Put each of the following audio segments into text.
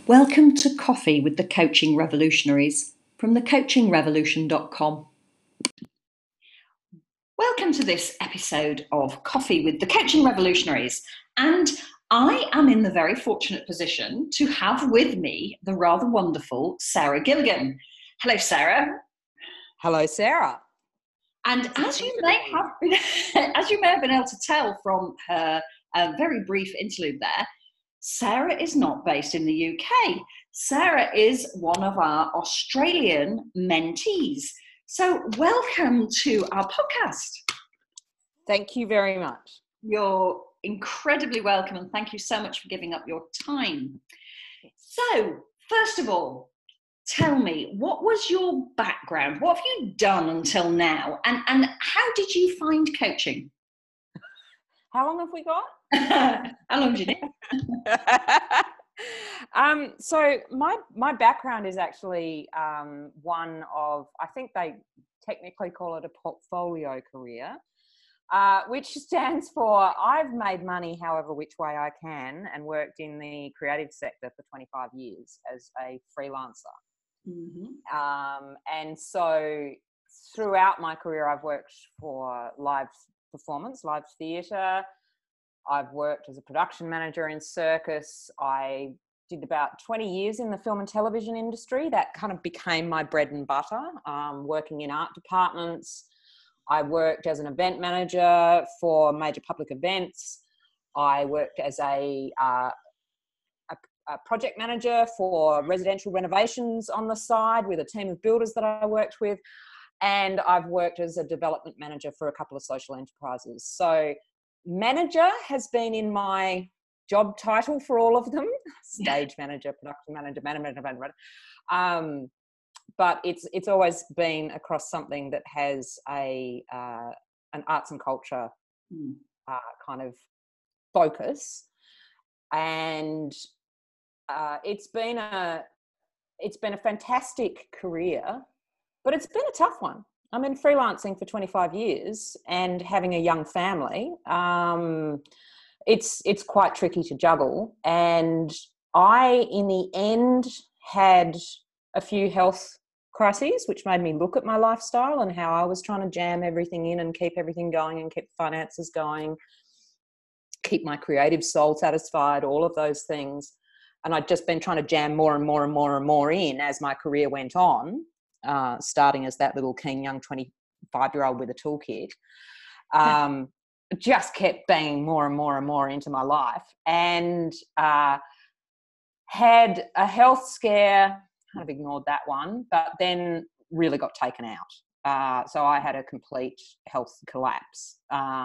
Welcome to Coffee with the Coaching Revolutionaries from thecoachingrevolution.com. Welcome to this episode of Coffee with the Coaching Revolutionaries, and I am in the very fortunate position to have with me the rather wonderful Sarah Gilligan. Hello, Sarah. Hello, Sarah. And as you may have been able to tell from her very brief interlude there, Sarah is not based in the UK. Sarah is one of our Australian mentees. So welcome to our podcast. Thank you very much. You're incredibly welcome, and thank you so much for giving up your time. So, first of all, tell me, what was your background? What have you done until now? And how did you find coaching? How long have we got? How long do you need? So my background is actually one of, I think they technically call it a portfolio career, which stands for I've made money however which way I can and worked in the creative sector for 25 years as a freelancer. Mm-hmm. And so throughout my career, I've worked for live performance, live theatre. I've worked as a production manager in circus. I did about 20 years in the film and television industry. That kind of became my bread and butter, working in art departments. I worked as an event manager for major public events. I worked as a project manager for residential renovations on the side with a team of builders that I worked with. And I've worked as a development manager for a couple of social enterprises. So manager has been in my job title for all of them: stage manager, production manager, manager. But it's always been across something that has an arts and culture kind of focus, and it's been a fantastic career, but it's been a tough one. I mean, freelancing for 25 years and having a young family, it's quite tricky to juggle. And I, in the end, had a few health crises, which made me look at my lifestyle and how I was trying to jam everything in and keep everything going and keep finances going, keep my creative soul satisfied, all of those things. And I'd just been trying to jam more and more and more and more in as my career went on. Starting as that little keen young 25-year-old with a toolkit, just kept banging more and more and more into my life, and had a health scare. Kind of ignored that one, but then really got taken out. So I had a complete health collapse,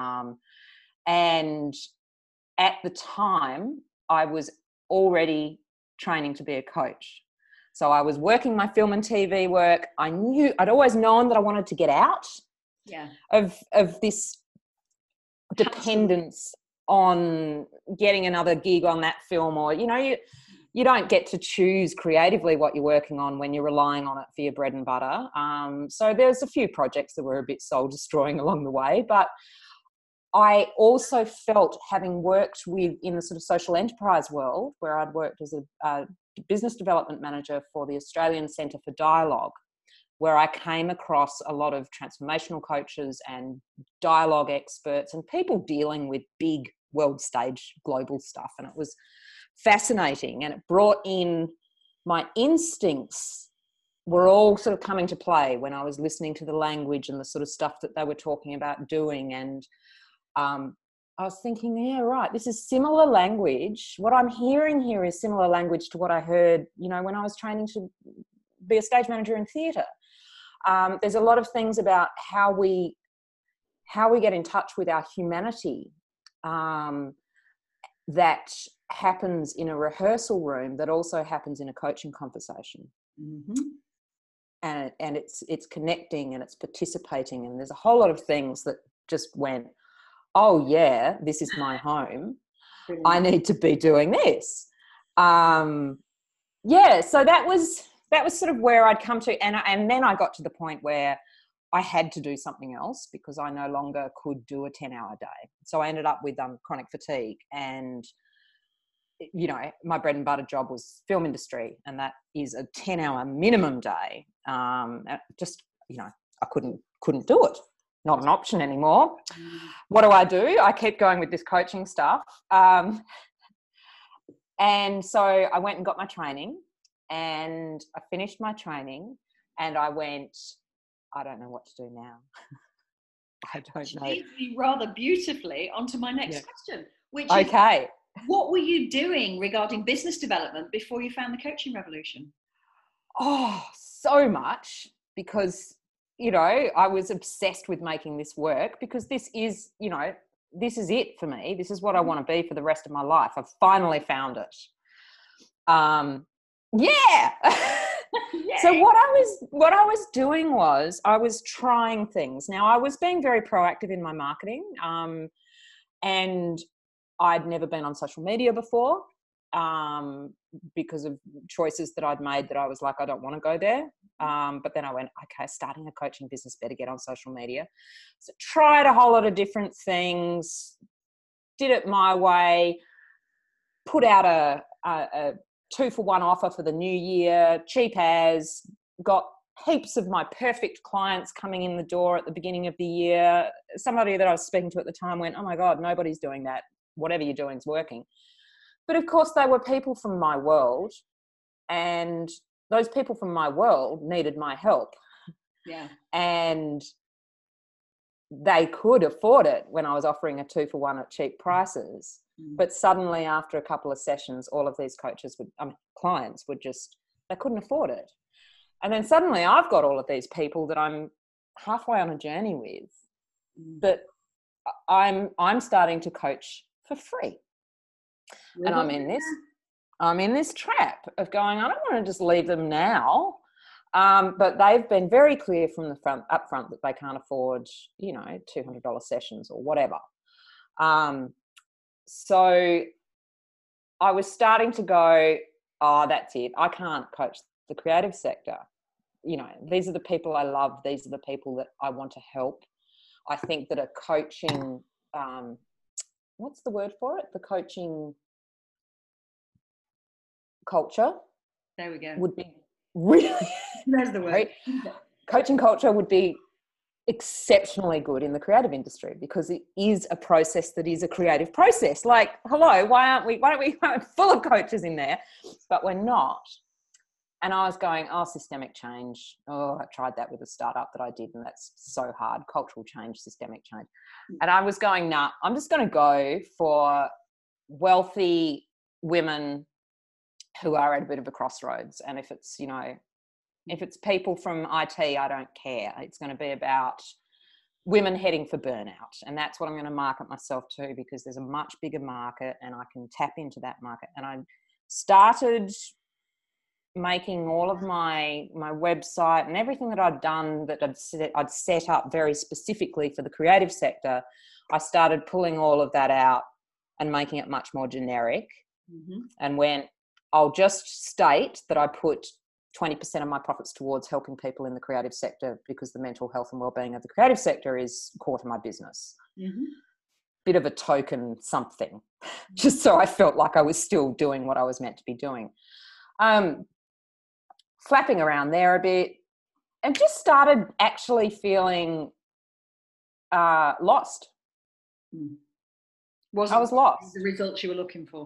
and at the time I was already training to be a coach. So I was working my film and TV work. I'd always known that I wanted to get out of this dependence on getting another gig on that film, or, you don't get to choose creatively what you're working on when you're relying on it for your bread and butter. So there's a few projects that were a bit soul destroying along the way, but I also felt, having worked in the sort of social enterprise world, where I'd worked as a business development manager for the Australian Centre for Dialogue, where I came across a lot of transformational coaches and dialogue experts and people dealing with big world stage global stuff. And it was fascinating, and it brought in my instincts were all sort of coming to play when I was listening to the language and the sort of stuff that they were talking about doing. And I was thinking, yeah, right, this is similar language. What I'm hearing here is similar language to what I heard, when I was training to be a stage manager in theatre. There's a lot of things about how we get in touch with our humanity that happens in a rehearsal room that also happens in a coaching conversation. Mm-hmm. And it's connecting and it's participating, and there's a whole lot of things that just went, oh yeah, this is my home. Brilliant. I need to be doing this. So that was sort of where I'd come to, and then I got to the point where I had to do something else because I no longer could do a 10-hour day. So I ended up with chronic fatigue, and you know, my bread and butter job was film industry, and that is a 10-hour minimum day. Just, you know, I couldn't do it. Not an option anymore. What do? I keep going with this coaching stuff. And so I went and got my training, and I finished my training, and I went, I don't know what to do now. I don't know. Leads me rather beautifully onto my next question, which is, okay, what were you doing regarding business development before you found the coaching revolution? Oh, so much, because, you know, I was obsessed with making this work, because this is, you know, this is it for me. This is what I want to be for the rest of my life. I've finally found it. Yeah. So what I was doing was I was trying things. Now, I was being very proactive in my marketing, and I'd never been on social media before, because of choices that I'd made that I was like, I don't want to go there. But then I went, okay, starting a coaching business, better get on social media. So tried a whole lot of different things, did it my way, put out a 2-for-1 offer for the new year, cheap as, got heaps of my perfect clients coming in the door at the beginning of the year. Somebody that I was speaking to at the time went, oh my God, nobody's doing that. Whatever you're doing is working. But of course, they were people from my world, and those people from my world needed my help. Yeah. And they could afford it when I was offering a 2-for-1 at cheap prices. But suddenly, after a couple of sessions, all of these clients would just, they couldn't afford it. And then suddenly I've got all of these people that I'm halfway on a journey with, that I'm starting to coach for free. And I'm in this trap of going, I don't want to just leave them now. But they've been very clear from the up front that they can't afford, you know, $200 sessions or whatever. So I was starting to go, oh, that's it. I can't coach the creative sector. You know, these are the people I love. These are the people that I want to help. I think that a coaching, what's the word for it? The coaching culture. There we go. Would be really, there's the word. Coaching culture would be exceptionally good in the creative industry, because it is a process that is a creative process. Like, hello, why aren't we full of coaches in there? But we're not. And I was going, oh, systemic change. Oh, I tried that with a startup that I did, and that's so hard. Cultural change, systemic change. And I was going, nah, I'm just going to go for wealthy women who are at a bit of a crossroads. And if it's, you know, if it's people from IT, I don't care. It's going to be about women heading for burnout. And that's what I'm going to market myself to, because there's a much bigger market and I can tap into that market. And I started making all of my website and everything that I'd done, that I'd set up very specifically for the creative sector. I started pulling all of that out and making it much more generic, and went, I'll just state that I put 20% of my profits towards helping people in the creative sector, because the mental health and wellbeing of the creative sector is core to my business. Bit of a token something, just so I felt like I was still doing what I was meant to be doing. Flapping around there a bit, and just started actually feeling lost. I was lost. The results you were looking for?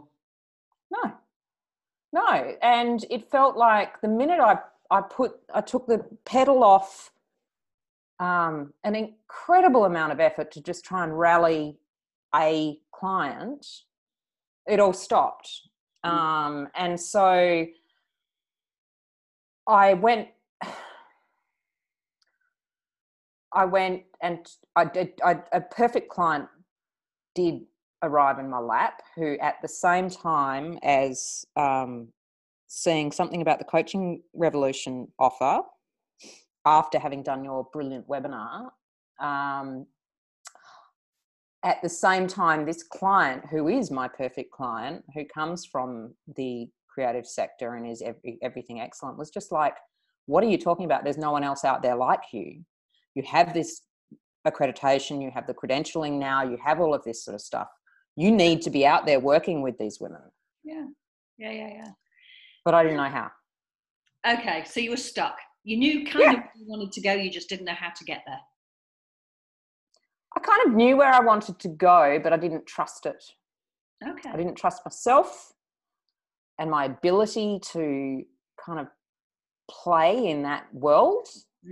No. And it felt like the minute I took the pedal off an incredible amount of effort to just try and rally a client, it all stopped. And so I went and a perfect client did arrive in my lap, who at the same time as seeing something about the Coaching Revolution offer, after having done your brilliant webinar, at the same time, this client, who is my perfect client, who comes from the creative sector and is everything excellent, was just like, what are you talking about? There's no one else out there like you. You have this accreditation, you have the credentialing now, you have all of this sort of stuff. You need to be out there working with these women. Yeah. Yeah, yeah, yeah. But I didn't know how. Okay, so you were stuck. You knew kind of where you wanted to go, you just didn't know how to get there. I kind of knew where I wanted to go, but I didn't trust it. Okay. I didn't trust myself and my ability to kind of play in that world,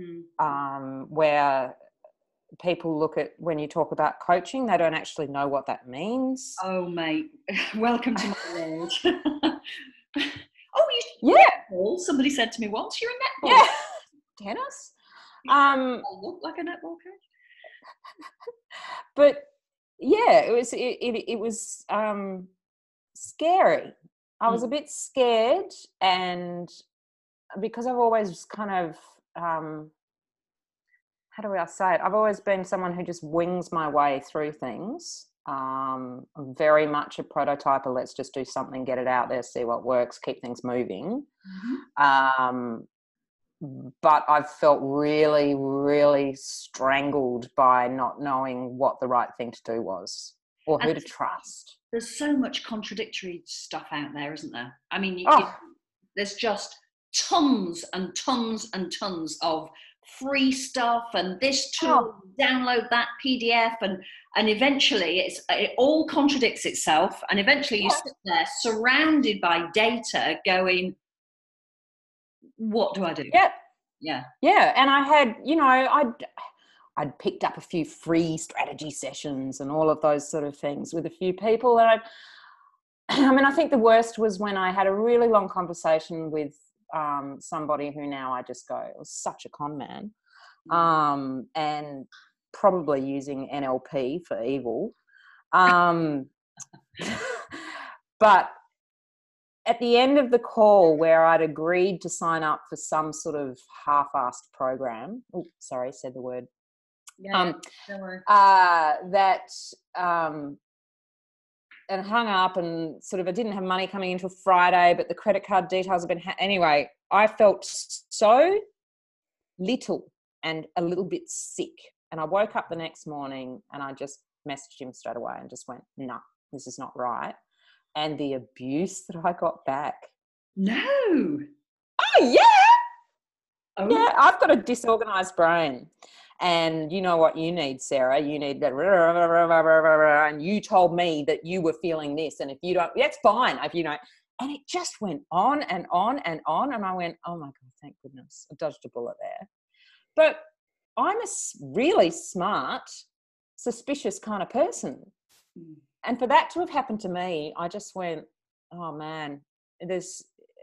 where people look at, when you talk about coaching, they don't actually know what that means. Oh, mate, welcome to my world. Oh, netball. Somebody said to me once, you're a netball. Yeah, tennis. I look like a netball coach. But yeah, it was scary. I was a bit scared, and because I've always kind of how do I say it? I've always been someone who just wings my way through things. I'm very much a prototyper. Let's just do something, get it out there, see what works, keep things moving. But I've felt really, really strangled by not knowing what the right thing to do was, or who to trust. There's so much contradictory stuff out there, isn't there? I mean, there's just tons and tons and tons of free stuff, and this tool, download that PDF, and eventually it all contradicts itself, and eventually you sit there surrounded by data going, what do I do? Yeah. And I had, I'd picked up a few free strategy sessions and all of those sort of things with a few people, and I think the worst was when I had a really long conversation with somebody who now I just go, it was such a con man, and probably using NLP for evil. But at the end of the call, where I'd agreed to sign up for some sort of half-assed program, said the word. Don't worry. And hung up, and sort of I didn't have money coming into Friday, but the credit card details have been anyway, I felt so little and a little bit sick, and I woke up the next morning and I just messaged him straight away and just went, no, this is not right. And the abuse that I got back. No. Oh yeah. Oh yeah, I've got a disorganized brain. And you know what you need, Sarah? You need that. And you told me that you were feeling this. And if you don't, that's fine. If you know, and it just went on and on and on. And I went, oh my God, thank goodness. I dodged a bullet there. But I'm a really smart, suspicious kind of person. And for that to have happened to me, I just went, oh man, there's,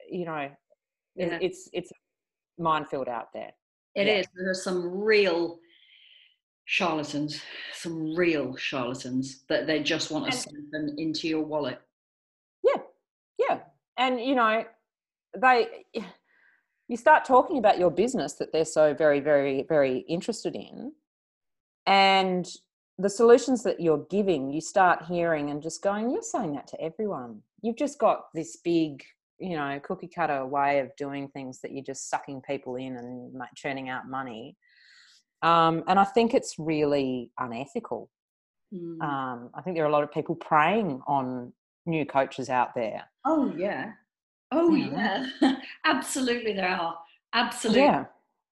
it's a minefield out there. It is. There are some real charlatans that they just want to send them into your wallet. Yeah. And, you start talking about your business that they're so very, very, very interested in, and the solutions that you're giving, you start hearing and just going, you're saying that to everyone. You've just got this big, cookie cutter way of doing things that you're just sucking people in and churning out money. And I think it's really unethical. I think there are a lot of people preying on new coaches out there. Oh, yeah. Oh, yeah. Absolutely there are. Absolutely. Yeah.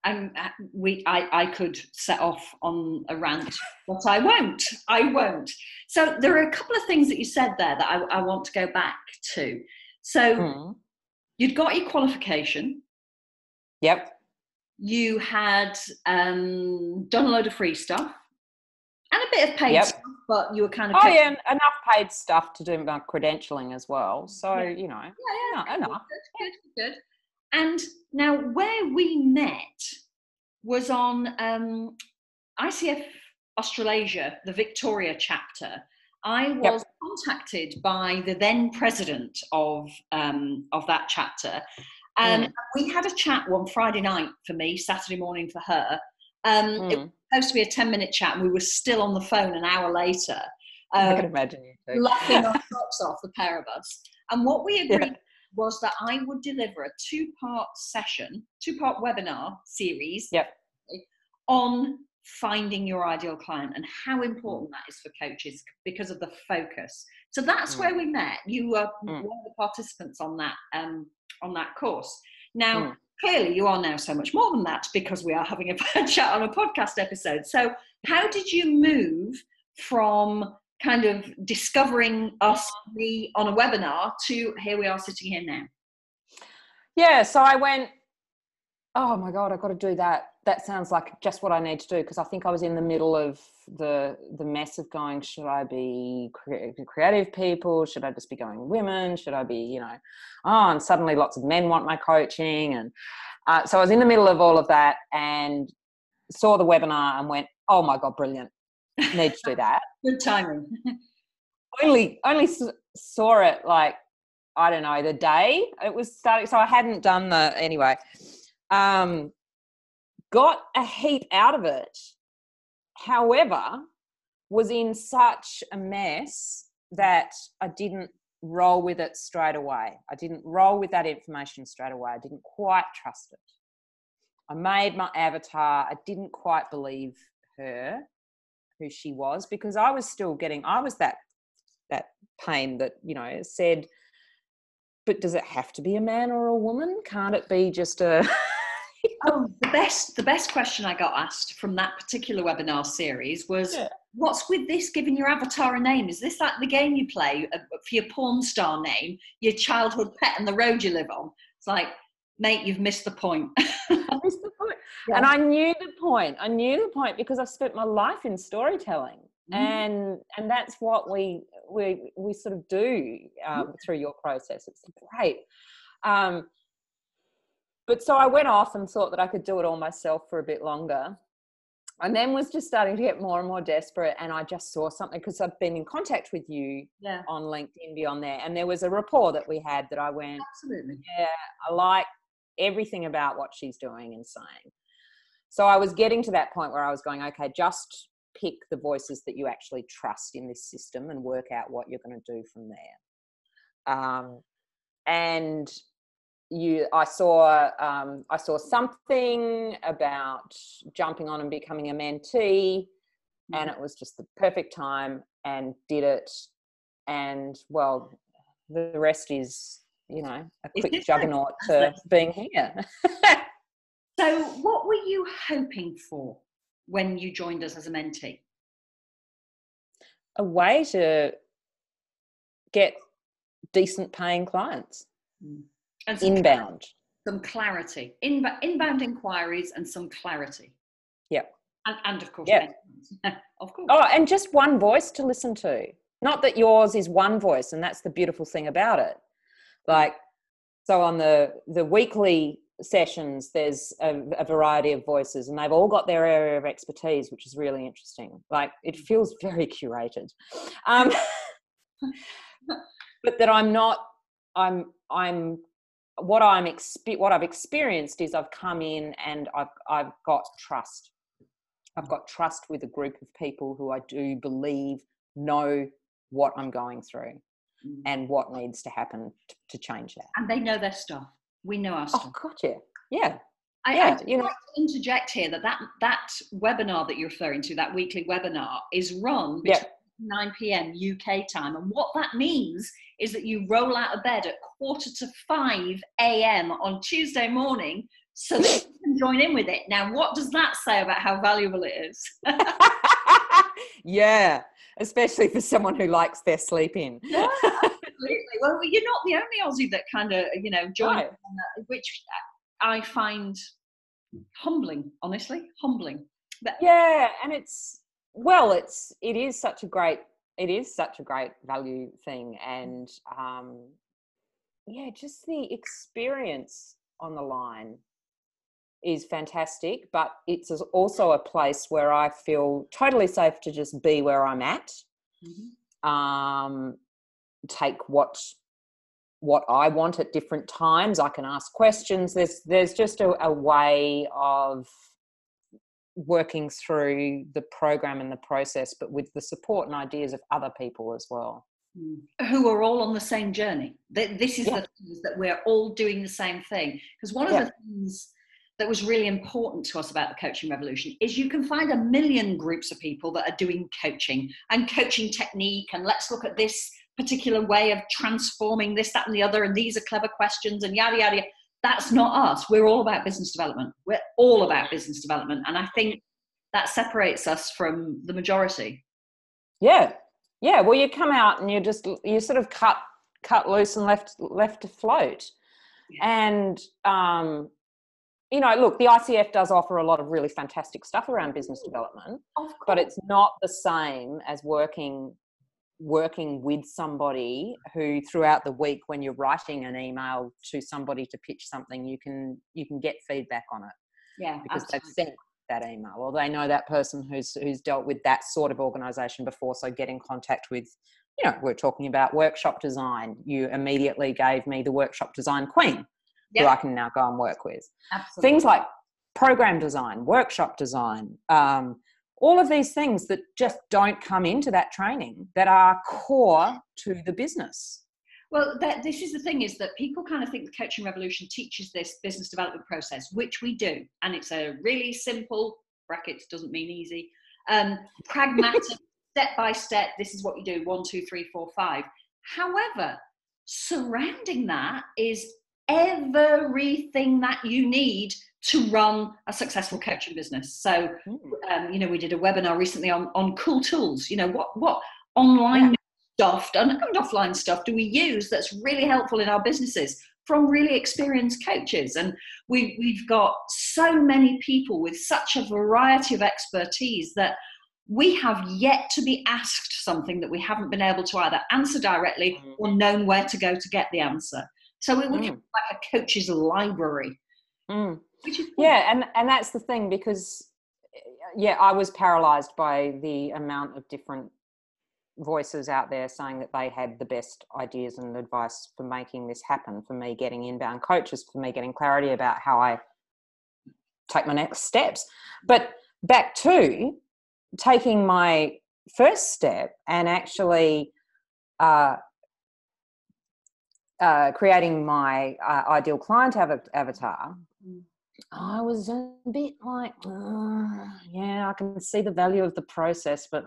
I could set off on a rant, but I won't. So there are a couple of things that you said there that I want to go back to. So you'd got your qualification. Yep. You had done a load of free stuff and a bit of paid stuff, but you were kind of... enough paid stuff to do my credentialing as well. So, enough. Good. And now where we met was on ICF Australasia, the Victoria chapter. I was contacted by the then president of that chapter. And we had a chat one Friday night for me, Saturday morning for her. It was supposed to be a 10-minute chat, and we were still on the phone an hour later. I can imagine you too. Laughing our socks off, the pair of us. And what we agreed was that I would deliver a two-part webinar series on finding your ideal client and how important that is for coaches because of the focus. So that's where we met. You were one of the participants on that course. Now, clearly you are now so much more than that, because we are having a chat on a podcast episode. So how did you move from kind of discovering us on a webinar to here we are sitting here now? Yeah, so I went, oh my God, I've got to do that. That sounds like just what I need to do, because I think I was in the middle of the mess of going, should I be creative people? Should I just be going women? Should I be, and suddenly lots of men want my coaching. And so I was in the middle of all of that and saw the webinar and went, oh my God, brilliant. Need to do that. Good timing. only saw it like, I don't know, the day it was starting. So I hadn't done anyway. Got a heap out of it. However, was in such a mess that I didn't roll with it straight away. I didn't roll with that information straight away. I didn't quite trust it. I made my avatar. I didn't quite believe her, who she was, because I was still that pain that, said, but does it have to be a man or a woman? Can't it be just a... Oh, the best question I got asked from that particular webinar series was, what's with this giving your avatar a name? Is this like the game you play for your porn star name, your childhood pet and the road you live on? It's like, mate, you've missed the point. I missed the point. Yeah. And I knew the point because I've spent my life in storytelling. And that's what we sort of do through your process. It's great. But so I went off and thought that I could do it all myself for a bit longer, and then was just starting to get more and more desperate. And I just saw something, because I've been in contact with you on LinkedIn beyond there, and there was a rapport that we had that I went, absolutely, yeah, I like everything about what she's doing and saying. So I was getting to that point where I was going, okay, just pick the voices that you actually trust in this system and work out what you're going to do from there. And I saw something about jumping on and becoming a mentee, and it was just the perfect time, and did it. And well, the rest is, a quick juggernaut to being here. So what were you hoping for when you joined us as a mentee? A way to get decent paying clients. And inbound. Some clarity. Inbound inquiries and some clarity. Yeah. And of course, of course. Oh, and just one voice to listen to. Not that yours is one voice, and that's the beautiful thing about it. Like, so on the weekly sessions, there's a variety of voices, and they've all got their area of expertise, which is really interesting. Like, it feels very curated. But that what I've experienced is I've come in and I've got trust. I've got trust with a group of people who I do believe know what I'm going through and what needs to happen to change that. And they know their stuff. We know our stuff. Oh, gotcha. Yeah. I'd like to interject here that webinar that you're referring to, that weekly webinar, is run between 9 p.m. UK time. And what that means is that you roll out of bed at 4:45 a.m. on Tuesday morning so that you can join in with it. Now, what does that say about how valuable it is? Yeah, especially for someone who likes their sleep in. Yeah, absolutely. Well, you're not the only Aussie that kind of, joined, right, which I find humbling, honestly, humbling. But yeah, and it is such a great value thing, and just the experience on the line is fantastic, but it's also a place where I feel totally safe to just be where I'm at. Take what I want at different times. I can ask questions. There's just a way of working through the program and the process, but with the support and ideas of other people as well, who are all on the same journey. This is the things that we're all doing the same thing. Because one of the things that was really important to us about the Coaching Revolution is you can find a million groups of people that are doing coaching and coaching technique, and let's look at this particular way of transforming this, that, and the other, and these are clever questions, and yada, yada, yada. That's not us. We're all about business development. We're all about business development. And I think that separates us from the majority. Yeah. Yeah. Well, you come out and you sort of cut loose and left to float. Yeah. And, look, the ICF does offer a lot of really fantastic stuff around business development, but it's not the same as working with somebody who throughout the week, when you're writing an email to somebody to pitch something, you can get feedback on it. Yeah, because absolutely. they've sent that email, or they know that person who's dealt with that sort of organisation before. So get in contact with, we're talking about workshop design. You immediately gave me the workshop design queen, who I can now go and work with. Absolutely. Things like program design, workshop design, all of these things that just don't come into that training that are core to the business. Well, this is the thing, is that people kind of think the Coaching Revolution teaches this business development process, which we do. And it's a really simple, brackets doesn't mean easy, pragmatic, step-by-step, this is what you do, 1, 2, 3, 4, 5. However, surrounding that is everything that you need to run a successful coaching business. So, we did a webinar recently on cool tools. What online stuff and offline stuff do we use that's really helpful in our businesses from really experienced coaches? And we've got so many people with such a variety of expertise that we have yet to be asked something that we haven't been able to either answer directly or known where to go to get the answer. So we're like a coach's library. Yeah, and that's the thing, because I was paralyzed by the amount of different voices out there saying that they had the best ideas and advice for making this happen, for me getting inbound coaches, for me getting clarity about how I take my next steps. But back to taking my first step and actually creating my ideal client avatar, I was a bit like, I can see the value of the process, but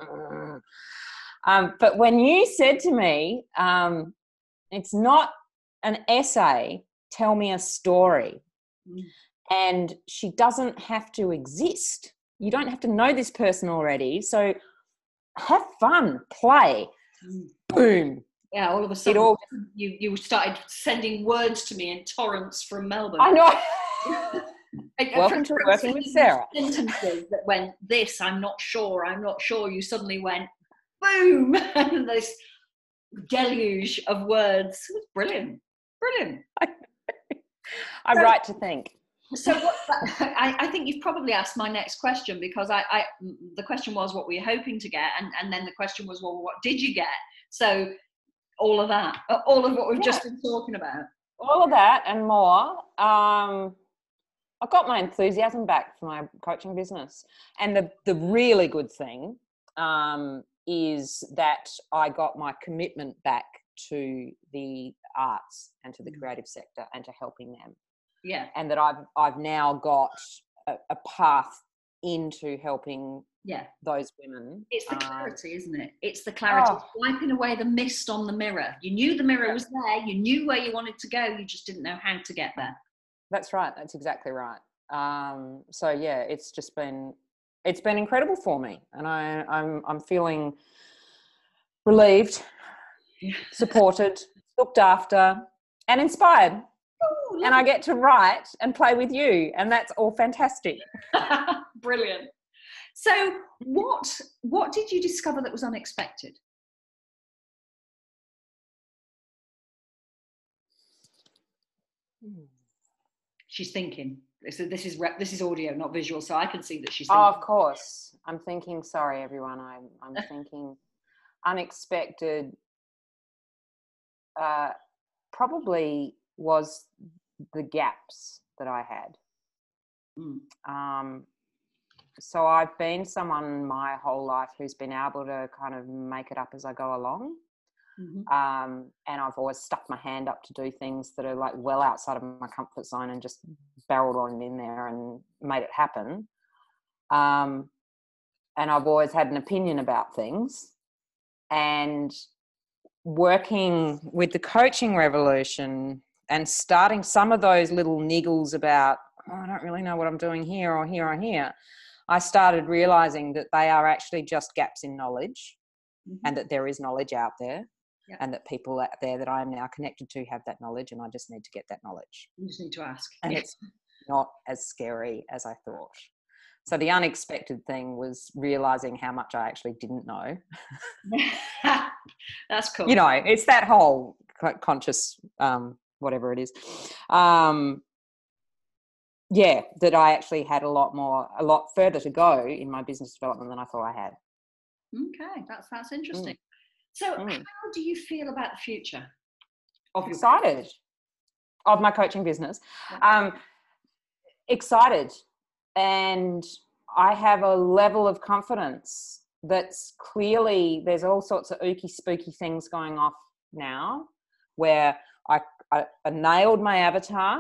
when you said to me, it's not an essay, tell me a story, and she doesn't have to exist. You don't have to know this person already, so have fun, play, boom. Yeah, all of a sudden you started sending words to me in torrents from Melbourne. I know. Welcome to Working with Sarah. Sentences that went, this, I'm not sure. You suddenly went, boom, and this deluge of words. It was brilliant. I write to think. So I think you've probably asked my next question, because the question was, what were you hoping to get? And then the question was, well, what did you get? So all of that, all of what we've just been talking about. All of that and more. I got my enthusiasm back for my coaching business. And the really good thing is that I got my commitment back to the arts and to the creative sector and to helping them. Yeah. And that I've now got a path into helping those women. It's the clarity, isn't it? It's the clarity. Wiping away the mist on the mirror. You knew the mirror was there. You knew where you wanted to go. You just didn't know how to get there. That's right. That's exactly right. It's been incredible for me, and I'm feeling relieved, supported, looked after, and inspired. Ooh, and I get to write and play with you, and that's all fantastic. Brilliant. So what did you discover that was unexpected? She's thinking. This is audio, not visual, so I can see that she's thinking. Oh, of course. I'm thinking, sorry everyone, I'm thinking unexpected probably was the gaps that I had. So I've been someone my whole life who's been able to kind of make it up as I go along. And I've always stuck my hand up to do things that are like well outside of my comfort zone and just barreled on in there and made it happen. And I've always had an opinion about things. And working with the coaching revolution and starting some of those little niggles about, oh, I don't really know what I'm doing here or here or here, I started realizing that they are actually just gaps in knowledge, and that there is knowledge out there, and that people out there that I am now connected to have that knowledge, and I just need to get that knowledge. You just need to ask. And it's not as scary as I thought. So the unexpected thing was realizing how much I actually didn't know. That's cool. You know, it's that whole conscious, whatever it is. Yeah, that I actually had a lot further to go in my business development than I thought I had. Okay, that's interesting. So how do you feel about the future of your excited of my coaching business? Excited, and I have a level of confidence that's clearly, there's all sorts of ooky spooky things going off now where I nailed my avatar.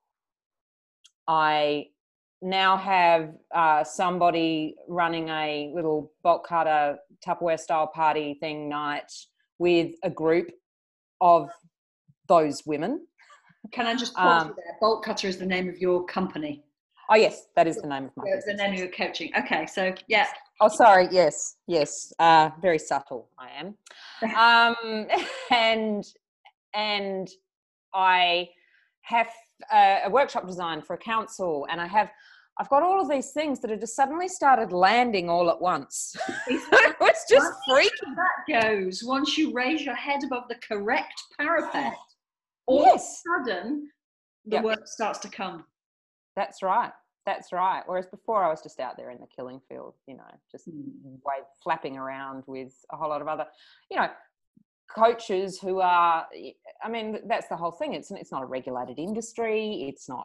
I now have somebody running a little bulk cutter Tupperware style party thing night with a group of those women. Can I just pause you there? Bulk Cutter is the name of your company. Oh yes, that is the name of my business. The name of your coaching. Okay, so yeah. Oh, sorry. Yes. Very subtle. I am. And I have a workshop design for a council, and I've got all of these things that have just suddenly started landing all at once. It's just freaky. That goes once you raise your head above the correct parapet. All of a sudden, the work starts to come. That's right. Whereas before I was just out there in the killing field, you know, just flapping around with a whole lot of other, you know, coaches who are, I mean, that's the whole thing. It's not a regulated industry. It's not,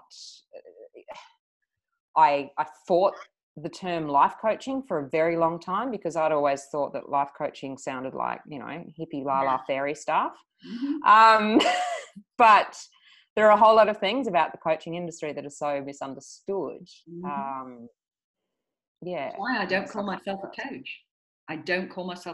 I fought the term life coaching for a very long time because I'd always thought that life coaching sounded like, you know, hippie la fairy stuff. But there are a whole lot of things about the coaching industry that are so misunderstood. That's why I don't call myself a coach. I don't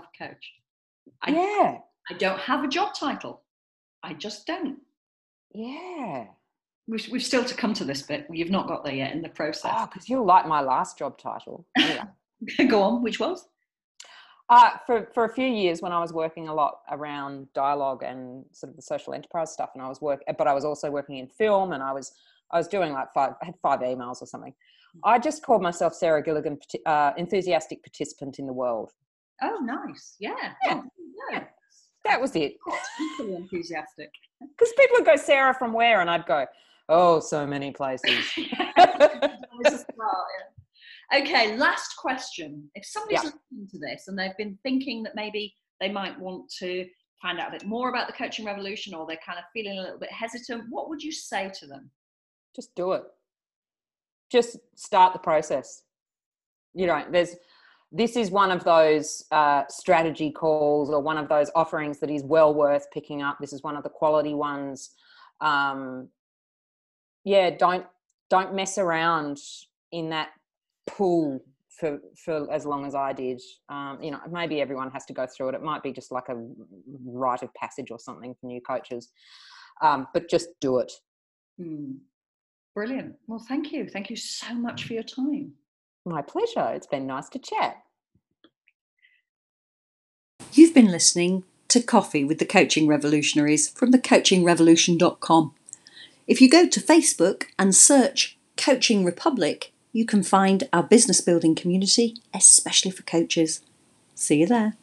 have a job title. I just don't. Yeah. We've still to come to this bit. You've not got there yet in the process. Oh, because you like my last job title. Anyway. Go on, which was? For a few years when I was working a lot around dialogue and sort of the social enterprise stuff, and but I was also working in film, and I was doing like I had 5 emails or something. I just called myself Sarah Gilligan, enthusiastic participant in the world. Oh, nice. Yeah. That was it. Equally enthusiastic. Because people would go, Sarah, from where? And I'd go, oh, so many places. Okay, last question. If somebody's listening to this and they've been thinking that maybe they might want to find out a bit more about the coaching revolution, or they're kind of feeling a little bit hesitant, what would you say to them? Just do it. Just start the process. You know, this is one of those strategy calls or one of those offerings that is well worth picking up. This is one of the quality ones. Don't mess around in that pool for as long as I did. You know, maybe everyone has to go through it. It might be just like a rite of passage or something for new coaches, but just do it. Brilliant. Well, thank you so much for your time. My pleasure. It's been nice to chat. You've been listening to Coffee with the Coaching Revolutionaries from thecoachingrevolution.com. If you go to Facebook and search Coaching Republic, you can find our business building community, especially for coaches. See you there.